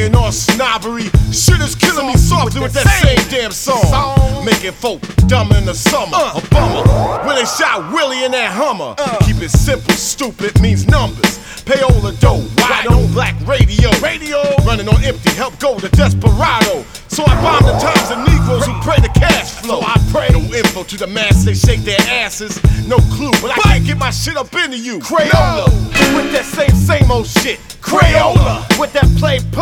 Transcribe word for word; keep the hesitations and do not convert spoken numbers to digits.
bragging on snobbery. Shit is killing me softly with that same damn song. Making folk dumb in the summer, a bummer. When they shot Willie in that Hummer. Keep it simple, stupid means numbers. Payola dough, wide on black radio. Radio running on empty, help go to Desperado. So I bomb the times of Negroes who pray to cash flow. So I pray no info to the mass, they shake their asses. No clue, but I can't get my shit up into you. Crayola with that same same old shit. Crayola with that play.